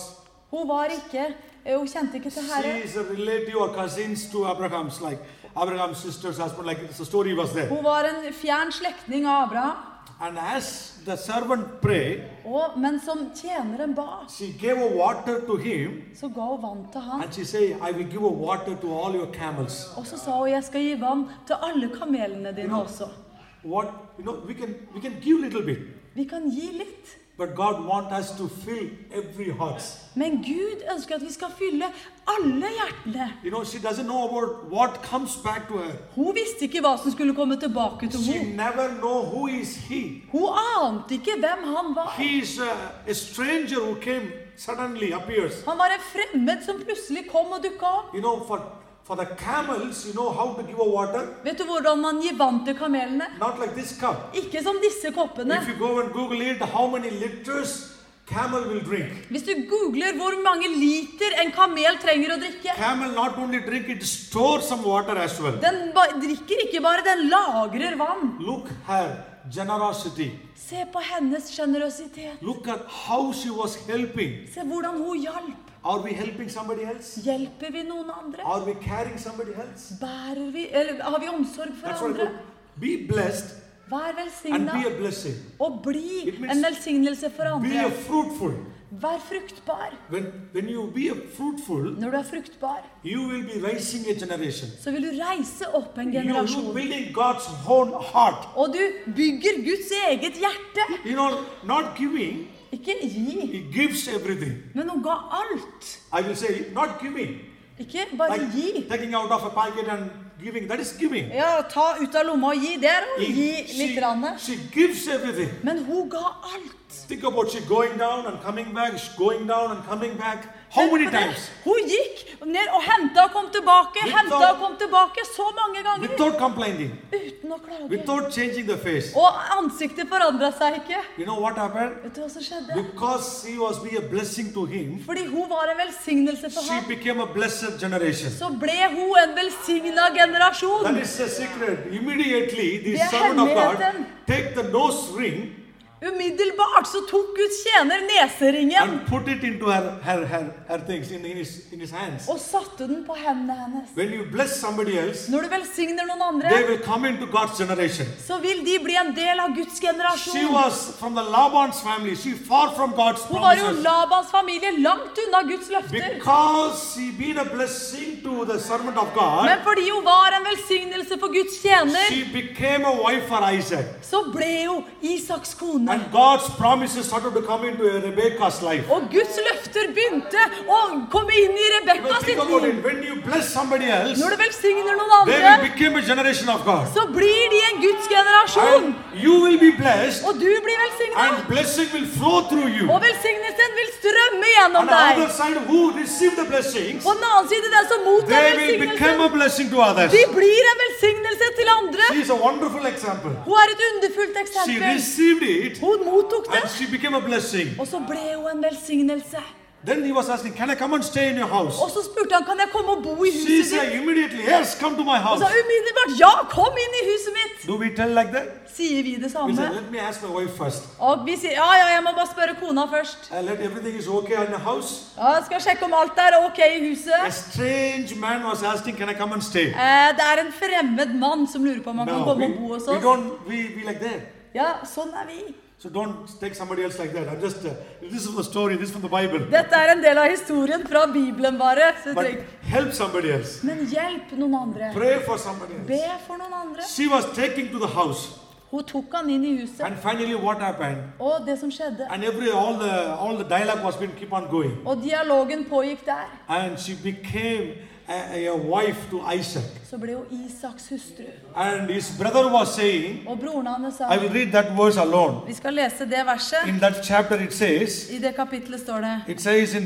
Hun kjente ikke til She Herre. is a relative or cousins to Abraham's, like Abraham's sister's husband, like the story was there. Hun var en fjern slektning av Abraham, And as the servant prayed, men som tjeneren ba, she gave a water to him så ga hun vann til han. and she said, I will give a water to all your camels. Og så sa hun, jeg skal gi vann til alle kamelene dine også. What, we can give little bit, Vi kan gi litt. but God wants us to fill every heart. Men Gud ønsker at vi skal fylle alle hjertene. She doesn't know about what comes back to her. Hun visste ikke hva som skulle komme tilbake til She henne. never know who is he. Hun ante ikke hvem han var. He is a stranger who came suddenly appears. Han var en fremmed som plutselig kom og dukket opp. For the camels, you know how to give a water? Vet du hvordan man gir vann til kamelene? Not like this cup. Ikke som disse koppene. If you go and Google it, how many liters camel will drink? Hvis du googler hvor mange liter en kamel trenger å drikke, Camel not only drink, it stores some water as well. den drikker ikke bare, den lagrer vann. Look her generosity. Se på hennes generøsitet. Look at how she was helping. Se hvordan hun hjalp. Are we helping somebody else? Hjelper vi noen andre? Are we carrying somebody else? Bærer vi, eller har vi omsorg for That's what I andre? call. Be blessed Vær and velsignet be a blessing. og bli It means en velsignelse for Be a andre. fruitful. Vær fruktbar. When you be a fruitful, Når du er fruktbar, you will be raising a generation. så vil du reise opp en You generasjon. building God's own heart. Og du bygger Guds eget hjerte. Not giving, Ikke gi, He gives everything. men hun ga alt. I will say, not giving. Ikke bare Like gi. taking out of a packet and giving, that is giving. Ja, ta ut av lomma og gi. Det er å gi litt. Rann. She gives everything. Men hun ga alt. Think about she going down and coming back, going down and coming back. How many times? Hun gikk ned og hentet og kom tilbake, hentet og kom tilbake så mange ganger. Without complaining, Uten å klage. without changing the face. Og ansiktet forandret seg ikke. You know what happened? Vet du hva som skjedde? Because she was be a blessing to him, Fordi hun var en velsignelse for she ham, became a blessed generation. så ble hun en velsignet generasjon. That is the secret. Immediately, the Det er servant of God hemmeligheten. take the nose ring Umiddelbart så tok Guds tjener neseringen and put it into her things in his hands. og satte den på hendene hennes. When you bless somebody else, Når du velsigner noen they andre, will come into God's generation. så vil de bli en del av Guds She generasjon. was from the Laban's family. She far from God's Hun var jo promises. Labans familie, langt unna Guds løfter. Because she been a blessing to the servant of God, Men fordi hun var en velsignelse for Guds tjener, she became a wife for Isaac. så ble hun Isaks kone. And God's promises started to come into Rebekah's life. Og Guds løfter begynte å komme inn i Rebekka Think sitt about liv. it. When you bless somebody else, Når du velsigner noen they will andre, become a generation of God. så blir de en Guds generasjon. And you will be blessed, Og du blir velsignet. and blessing will flow through you. Og velsignelsen vil strømme gjennom On the other deg. side, who receive the blessings, På den annen side, den som mottar they will become velsignelsen, a blessing to others. de blir en velsignelse til andre. She is a wonderful example. Hun er et underfullt She eksempel. received it, Hun mottok and det, she became a blessing. og så ble hun en velsignelse. Then he was asking, can I come and stay in your house? Og så spurte han, kan jeg komme og bo i She huset said ditt? immediately, yes, come to my Og house. sa umiddelbart, ja, kom inn i huset mitt. Do we tell like that? Sier vi det We samme? said, let me ask my wife first. Og vi sier, ja, jeg må bare spørre kona først. Let everything is okay in the house. Ja, jeg skal sjekke om alt er ok i A huset. strange man was asking, can I come and stay? Det er en fremmed mann som lurer på om han kan No, komme og bo hos we oss. don't, we like that. Ja, sånn er vi. So don't take somebody else like that. I'm just, this is the story, this is from the Bible. Dette er en del av historien fra Bibelen bare. Så But tenk, help somebody else. men hjelp noen andre. Pray for somebody Be else. for noen andre. She was taken to the house. Hun tok han inn i huset. And finally what happened? Og det som skjedde. And all the dialogue was been keep on going. Og dialogen pågikk der. And she became a wife to Isaac. Så ble hun Isaks hustru. And his brother was saying, Og broren hans sa, I will read that verse alone. vi skal lese det verset. In that chapter it says, I det kapitlet står det, in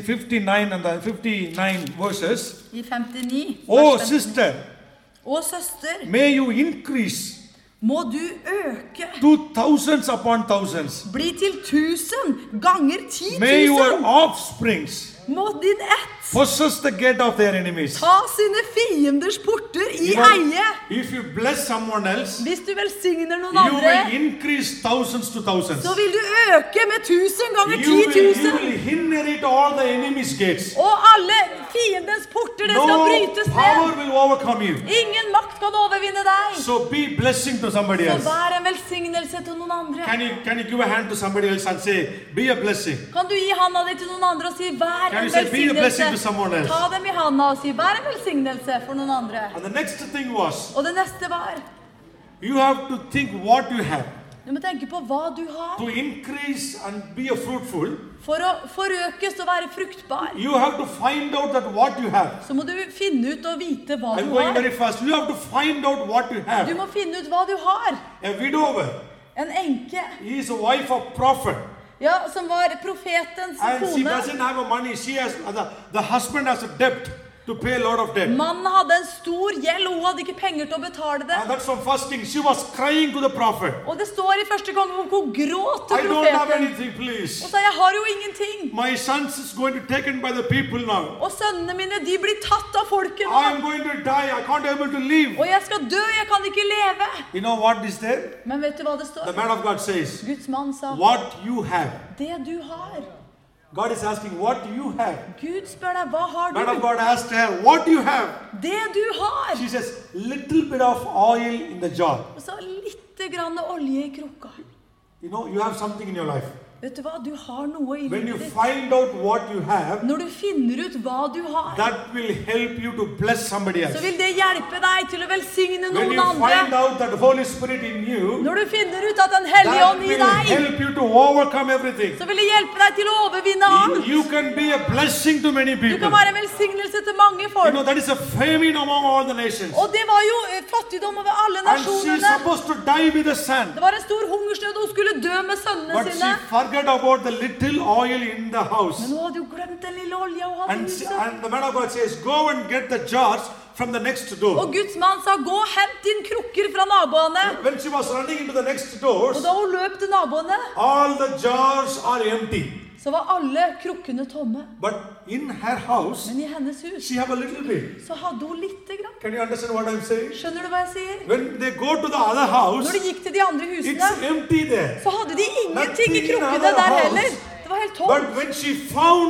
59 and the 59 verses, i 59. Oh vers 59. sister, Og søster, may you increase må du øke, to thousands upon thousands. bli til 1000 ganger May your 10 000. offsprings Må din ett possess the gate of their enemies. ta sine fienders porter i You know, eie. if you bless someone else, Hvis du velsigner noen you will andre, increase thousands to thousands. så vil du øke med 1000 ganger You 10 000. will inherit all the enemy's gates. Og alle fiendens porter, det skal No brytes power ned. will overcome you. Ingen makt kan overvinne deg. So be blessing to somebody Så else. vær en velsignelse til noen andre. Can you give a hand to somebody else and say, be a blessing? Kan du gi handa di til noen andre og si, vær Can en you say, be a blessing to velsignelse? someone else? Ta dem i handa og si, vær en velsignelse for noen andre. And the next thing was, Og det neste var, you have to think what you have. du må tenke på hva du har. To increase and be a fruitful, For å forøkes og være fruktbar, you have to find out that what you have. så må du finne ut og vite hva I'm du going har. very fast. You have to find out what you Du have. må finne ut hva du har. A widower, En enke, he is a wife of prophet. ja, som var profetens And she kone. doesn't have a money. She has, the husband has a debt to pay a lot of debt. Mannen hadde en stor gjeld, og hun hadde ikke penger til å betale det. And that's the first thing. She was crying to the prophet. Og det står i første kongebok, hun gråt I til don't have profeten. anything, please. Og sa, jeg har jo ingenting. My sons is going to be taken by the people now. Og sønnene mine, de blir tatt av folket I am nå. going to die. I can't able to live. Og jeg skal dø, jeg kan ikke leve. You know what is there? Men vet du hva det The står? man of God says, Guds mann sa, what you have. det du har. God is asking, what do you have? Gud spør deg, hva har Man of du? God asked her, what do you have? Det du har. She says, little bit of oil in the jar. Og så litt grann olje i krukka. You know, you have something in your life. Vet du hva? Du har noe i When you livet ditt. find out what you have, Når du finner ut hva du har, that will help you to bless somebody så else. vil det hjelpe deg til å velsigne When noen you find andre. out that the Holy Spirit in you, Når du finner ut at Den hellige that ånd i will deg, help you to overcome everything. så vil det hjelpe deg til å overvinne alt. You can be a blessing to many Du people. kan være en velsignelse til mange You folk. know, that is a famine among all the nations. Og det var jo fattigdom over alle And she is nasjonene. supposed to die with the son. Det var en stor hungersnød, og hun skulle dø med sønnene But she sine. forgot forget about the little oil in the house. Men hun hadde jo glemt den lille olja hun hadde i And huset. the man of God says, go and get the jars from the next door. Og Guds mann sa, gå og hent inn krukker fra naboene. When she was running into the next doors, Og da hun løp til naboene, all the jars are empty. så var alle krukkene tomme. But in her house, Men i hennes hus, she have a little bit. så hadde hun lite grann. Can you understand what I'm saying? Skjønner du hva jeg sier? When they go to the other house, Når de gikk til de andre it's husene, empty there. så hadde de ingenting Nothing i in krukkene other der house. heller. Det var helt tomt. But when she found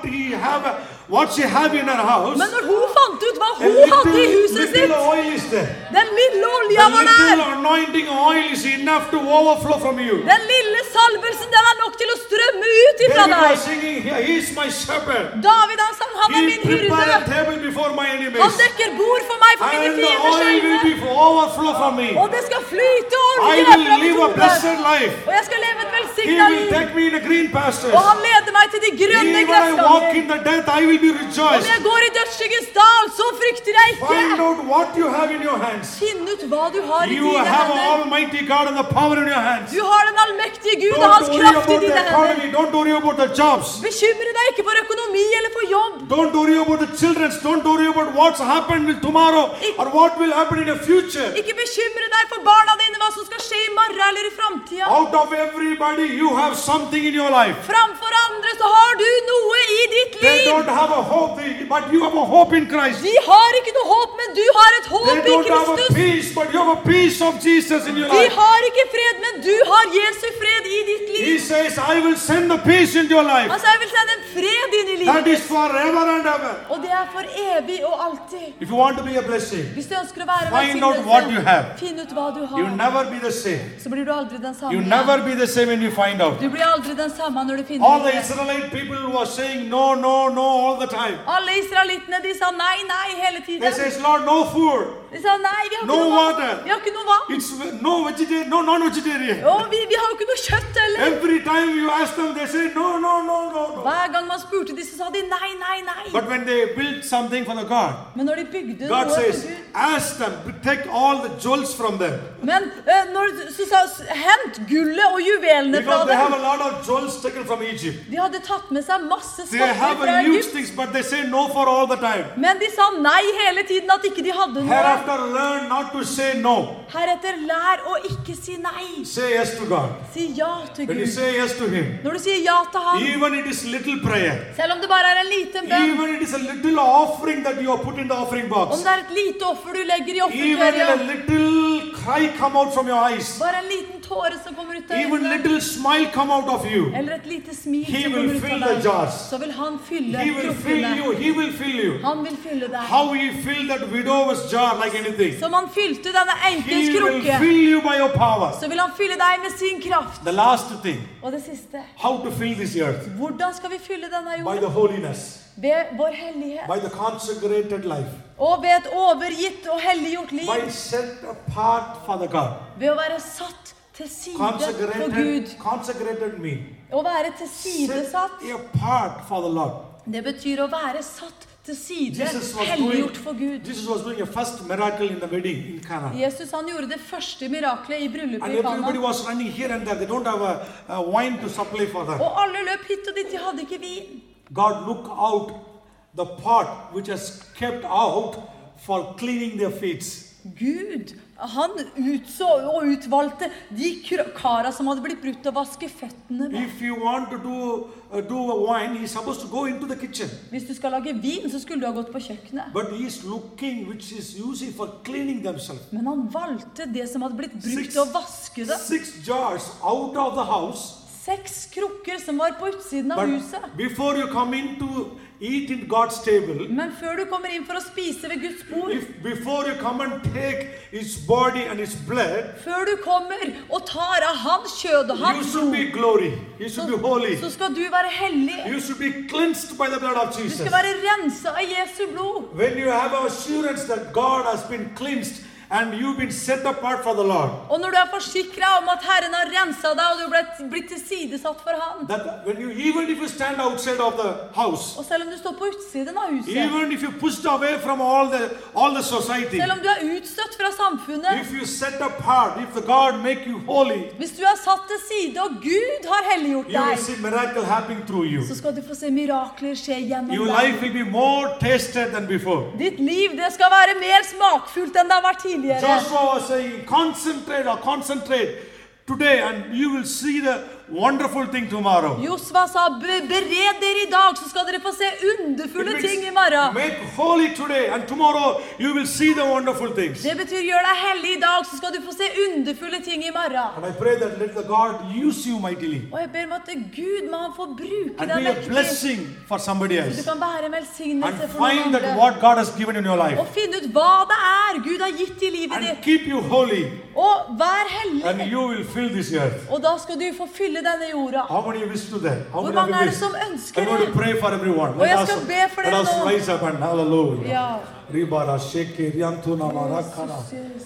what she have in her house, Men når hun fant ut hva a hun hadde i huset sitt, little oil is there. den lille The olja var der. little anointing oil is enough to overflow from you. Den lille salvelsen, den er nok til å strømme ut ifra David was deg. singing, he is my shepherd. David han sang, han er He min prepared a hyrde. table before my Han enemies. dekker bord for meg for mine And the fienders oil will øyne. be for overflow from me. Og det skal flyte I olje will fra live mitt a hode. blessed life. Og jeg skal leve et He velsignet will liv. take me in the green pastures. Og han leder meg til de grønne Even when I walk gressganger. in the death, I will be Om rejoiced. jeg går i dødsskyggens dal, så frykter jeg Find ikke. out what you have in your hands. Finn ut hva du har i You dine have hender. Almighty God and the power in your hands. Du har den allmektige Gud og Don't hans worry kraft i about the dine hender. economy. Don't worry about the jobs. Bekymre deg ikke for økonomi eller for jobb. Don't worry about the children. Don't worry about what's happened with tomorrow or what will happen in the future. Ikke bekymre deg for barna dine, hva som skal skje i morgen eller i fremtiden. Out of everybody, you have something in your life. Framfor andre så har du noe i ditt They liv. don't have a hope, but you have a hope in Christ. De har ikke noe håp, men du har et håp They i don't have a Kristus. peace, but you have a peace of Jesus in your De life. har ikke fred, men du har Jesu fred i ditt He liv. says, I will send the peace into your life. Altså, jeg vil sende en fred inn i That livet. is forever and ever. Og det er for evig og alltid. If you want to be a blessing, Hvis du ønsker å være Find out what you have. finn ut hva du you will har. never be the same. Så blir du aldri den samme. You never be the same when you find out. Du blir aldri den samme når du All finner the det. Israelite people were saying no, no, no all the time. Alle israelittene, de sa nei, nei hele They tiden. says, Lord, no food. De sa nei, vi har No ikke noe water. vann. Vi har ikke noe vann. It's no vegetarian, no non-vegetarian. Og vi har jo ikke noe kjøtt heller. Every time you ask them, they say no, no, no, no, no. Hver gang man spurte de, så sa de nei, nei, nei. But when they built something for the God, Men når de bygde God noe says, for Gud, ask them, take all the jewels from them. men når så sa hent gullet og juvelene fra Because they have dem. a lot of jewels taken from Egypt. De hadde tatt med seg masse They skatter have fra a huge Egypt. things, but they say no for all the time. Men de sa nei hele tiden, at ikke de hadde noe. Hereafter, learn not to say no. Heretter lær å ikke si nei. Say yes to God. Si ja til When you Gud. say yes to Him, Når du sier ja til ham, even it is little prayer, selv om det bare er en liten bønn, even it is a little offering that you have put in the offering om box, det er et lite offer du legger i even offerkørja, a little cry come out from your eyes, bare en liten tåre som kommer ut av even øynene, little smile come out of you, eller et lite smil He som will kommer ut fill av the deg, jars. så vil han fylle He will fill krukkene. you. He will fill you. Han vil fylle deg. How He filled that widow's jar like anything. Som han fylte denne enkens He will krukke, fill you by your power. så vil han fylle deg med sin kraft. The last thing, Og det siste, how to fill this earth? hvordan skal vi fylle denne By jorden? the holiness, Ved vår hellighet. by the consecrated life, Og ved et overgitt og helliggjort liv. by set apart for the God. Ved å være satt til side for Gud. Consecrated me. Å være til Set sidesatt, apart for the Lord. det betyr å være satt til side, Jesus was helliggjort for Gud. doing a first miracle in the wedding in Cana. Jesus han gjorde det første miraklet i bryllupet And i everybody Kana. was running here and there. They don't have a wine to supply for them. Og alle løp hit og dit, de hadde ikke vin. God looked out the pot which has kept out for cleaning their feet. Gud, han utså og utvalgte de kara som hadde blitt brutt, å vaske føttene med. If you want to do a wine, he's supposed to go into the kitchen. Hvis du skal lage vin, så skulle du ha gått på kjøkkenet. But he's looking which is using for cleaning themselves. Men han valgte det som hadde blitt brukt til å vaske det. 6 jars out of the house. 6 krukker som var på utsiden av But huset. before you come in to eat in God's table, Men før du kommer inn for å spise ved Guds bord, before you come and take His body and His blood, før du kommer og tar av hans kjød og you hans should be blod, glory. You should be holy. så skal du være hellig. You should be cleansed by the blood of Du Jesus. skal være renset av Jesu blod. When you have assurance that God has been cleansed and you've been set apart for the Lord, Og når du er forsikret om at Herren har renset deg, og du er blitt tilsidesatt for Han, that when you, even if you stand outside of the house, og selv om du står på utsiden av huset, even if you're pushed away from all the society, selv om du er utstøtt fra samfunnet, if you set apart, if the God make you holy, hvis du er satt til side, og Gud har helliggjort you will deg, see miracle happening through you. så skal du få se mirakler skje gjennom Your deg. life will be more tasted than before. Ditt liv, det skal være mer smakfullt enn det har vært tidligere. Joshua was saying, concentrate today, and you will see the wonderful thing tomorrow. Josva sa, bered dere I dag, så skal dere få se underfulle It ting means I morgen. make holy today, and tomorrow you will see the wonderful things. Det betyr, gjør deg hellig I dag, så skal du få se underfulle ting I morgen. And I pray that let the God use you mightily Og jeg ber om at Gud må han få bruke and deg be a mektig. blessing for somebody Du else, kan være en velsignelse and for noen find that andre. what God has given in your life, Og finne ut hva det Gud har gitt I livet and ditt. keep you holy, Og vær and hellig. you will fill this earth. Og da skal du få fylle denne jorda. How many wish to that? How Hvor many mange of you det wish? som ønsker I'm going to det? pray for everyone. Og jeg skal be for Let dere us nå. rise up and hallelujah. Ja. Ribara sheke riantuna marakara.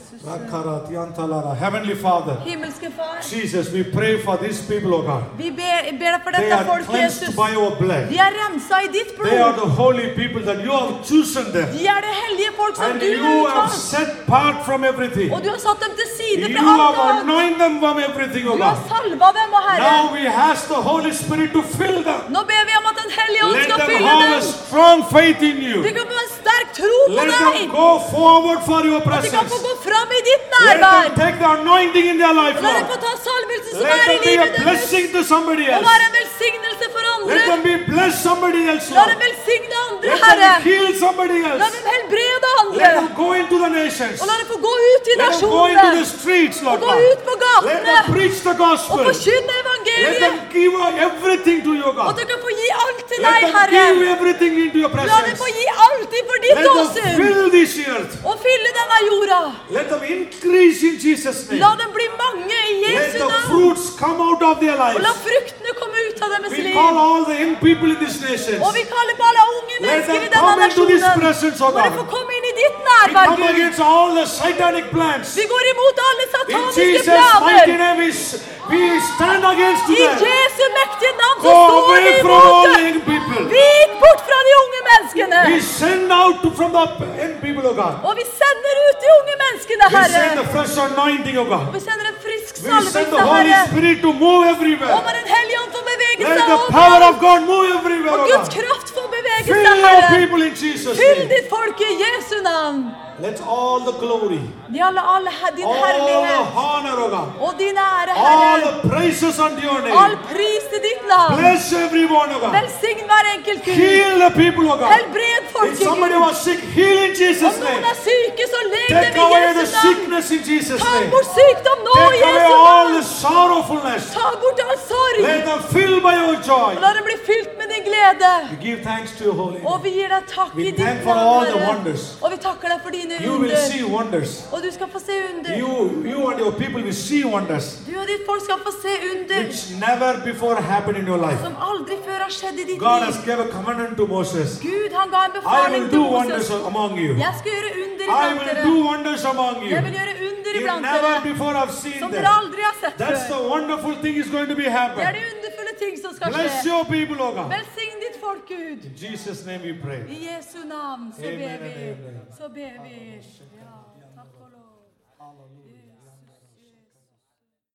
Rakara tiantalara. Heavenly Father, Himmelske Far, Jesus, we pray for these people, oh God. vi ber deg for They dette are folk, cleansed Jesus. by your blood. De renset I ditt They are blod. the holy people that you have chosen them. De det hellige folk som And du you har have utvalgt. set apart from everything. Og du har satt dem til side You fra have alt annet. anointed them from everything, oh Du har God. salva dem, og Herre. Now we ask the Holy Spirit to fill them. Nå ber vi om at den hellige ånd Let skal them fylle have a dem. strong faith in you. De kan få en sterk tro på Let deg. them go forward for your At de kan presence. få gå fram I ditt Let nærvær. them take the anointing in their life, Og la dem Lord. få ta salvelsen som Let I them be livet a deres. blessing to somebody Og else. være en velsignelse for Let andre. them be bless somebody else, La dem Lord. velsigne andre, Let Herre. them heal somebody La else. dem helbrede Let andre. them go into the nations. Og la dem få gå ut I Let them go into the nasjonene. streets, Og Lord gå God. ut på Let gatene. them preach the Og gospel. forkynne Let evangeliet. them give everything to you, Og God. du kan få gi alt til Let deg, them Herre. give everything into your La dem presence. få gi alt for ditt Let them åsyn. fill this earth. Og fylle denne jorda. Let them increase in Jesus' name. La dem bli mange I Let Jesu the navn. fruits come out of their Og la lives. fruktene komme ut av deres We liv. call all the young people in this nation. Og vi kaller på alle unge Let mennesker them I denne come into this nasjonen. presence, oh Må de God. få komme inn I ditt We nærvær, come Gud. against all the satanic plans. Vi går imot alle In sataniske Jesus' mighty planer. name, we stand against I them. Jesu mektige navn så Go står vi away from all imot the det. young people. Vik bort fra de unge menneskene. We send out from the young people, oh God. Og vi sender ut de unge menneskene, We send Herre. the fresh anointing, oh Og God. vi sender en frisk We send salvelse, the Holy Herre. Spirit to move Og everywhere. må den hellige ånd få bevege Let seg the power of over. God move everywhere, Og oh Guds God. kraft få bevege Fill seg, your Herre. people in Jesus' Fyll name. ditt folk I Jesu navn. Let all the glory, De alle din all the herlighet honor, oh God, og din ære, all Herre. the praises unto your All name. pris til ditt navn. Bless everyone, oh God. Velsign hver enkelt Gud. Heal the people, oh God. Helbred If folket, somebody Gud. was sick, heal in Om Jesus' noen name. syke, så leg Take dem I away the Jesu navn. sickness in Jesus' Ta name. bort sykdom nå I Take away Jesu all navn. the sorrowfulness. Ta bort all sorg. Let them fill by your joy. Og la dem bli fylt med din glede. We give thanks to your holy Og name. vi gir deg takk We I ditt thank for navn, all the Herre. wonders. Og vi takker deg for dine You will see under. wonders. Og du skal få se under. You and your people will see wonders Du og ditt folk skal få se under which never before happened in your life. som aldri før har skjedd I ditt God has liv. given a commandment to Moses. Gud, han ga en I will befaling do til wonders Moses. among you. Jeg skal gjøre under I iblant will dere. do wonders among you. Jeg vil gjøre under You iblant never dere. before have seen Som dere that. aldri har sett That's før. the wonderful thing is going to be Det happen. de underfulle ting som skal Bless skje. your people, oh God. Velsign ditt folk, Gud. In Jesus' name we pray. I Jesu navn så Amen ber and vi. amen. Så ber vi. Ja, takk og lov. Hallelujah.